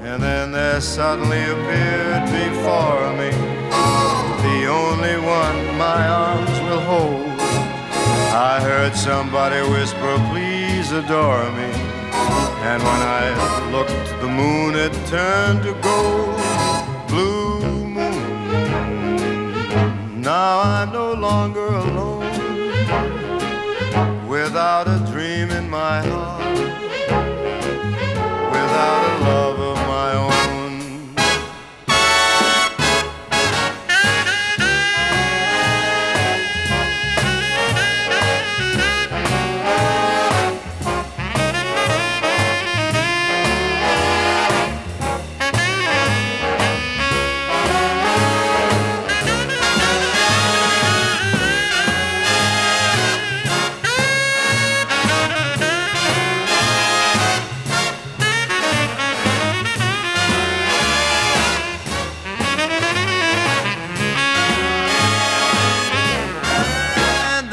And then there suddenly appeared before me the only one my arms will hold. I heard somebody whisper, please adore me. And when I looked, the moon had turned to gold. Blue moon, now I'm no longer alone.